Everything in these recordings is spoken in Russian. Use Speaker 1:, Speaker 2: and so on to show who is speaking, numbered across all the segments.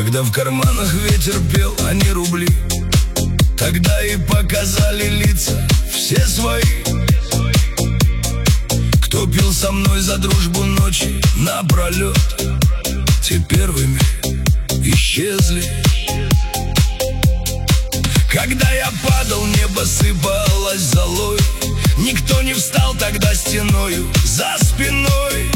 Speaker 1: Когда в карманах ветер пел, а не рубли, тогда и показали лица все свои. Кто пил со мной за дружбу ночи напролет, те первыми исчезли. Когда я падал, небо сыпалось золой, никто не встал тогда стеною за спиной.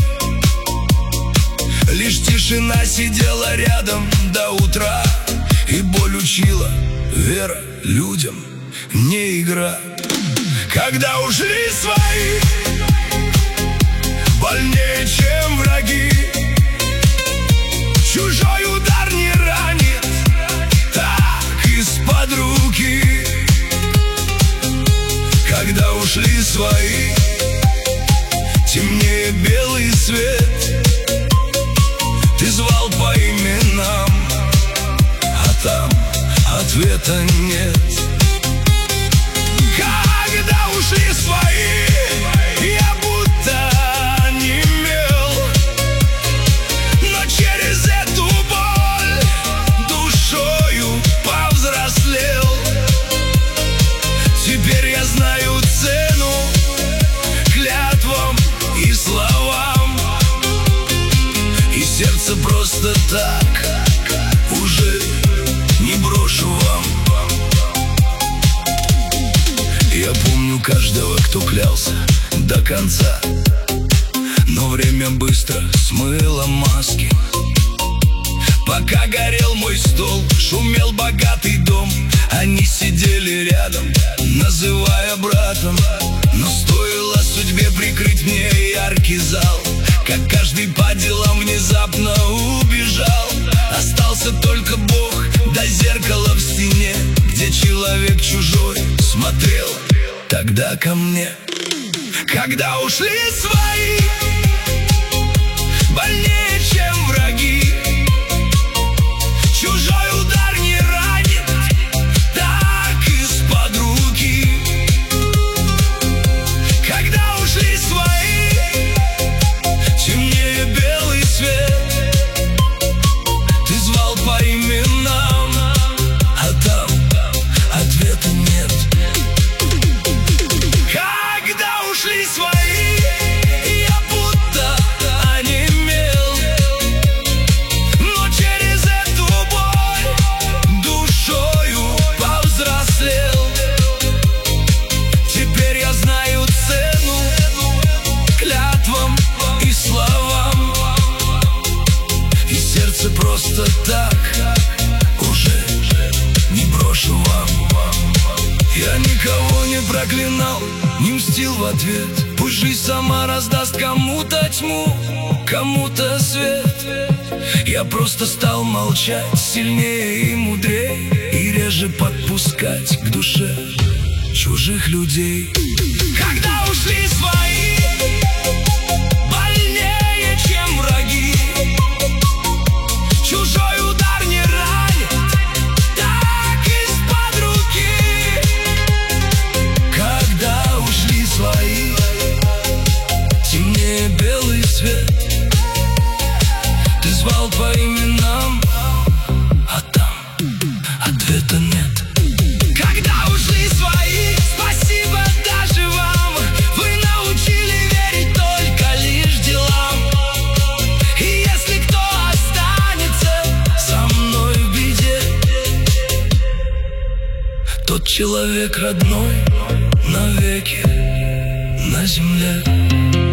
Speaker 1: Лишь тишина сидела рядом до утра, и боль учила: вера людям не игра. Когда ушли свои, больнее, чем враги, чужой удар не ранит так из-под руки. Когда ушли свои, темнее белый свет, ты звал по именам, а там ответа нет. Когда ушли свои, я будто немел, но через эту боль душою повзрослел. Теперь я знаю цену клятвам и словам, и сердце просто так уже не брошу вам. Я помню каждого, кто клялся до конца, но время быстро смыло маски. Пока горел мой стол, шумел богатый дом, они сидели рядом, называя братом. Но стоило судьбе прикрыть мне яркий зал, как каждый по делам внезапно убежал. Остался только Бог да зеркало в стене, где человек чужой смотрел тогда ко мне. Когда ушли свои, больнее, чем враги, чужой удар не ранит так из-под руки. Когда ушли свои, темнее белый свет, ты звал по именам, а там ответа нет. Когда ушли свои, я будто онемел, но через эту боль душою повзрослел. Теперь я знаю цену клятвам и словам, и сердце просто так уже не брошу вам. Я никого не проклинал, не мстил в ответ. Пусть жизнь сама раздаст кому-то тьму, кому-то свет. Я просто стал молчать, сильнее и мудрей, и реже подпускать к душе чужих людей. Когда ушли свои, больнее, чем враги, чужой удар не ранит так из-под руки. Когда ушли свои, темнее белый свет, ты звал по именам, а там ответа нет. Когда ушли свои, спасибо даже вам, вы научили верить только лишь делам. И если кто останется со мной в беде, тот человек родной навеки на земле.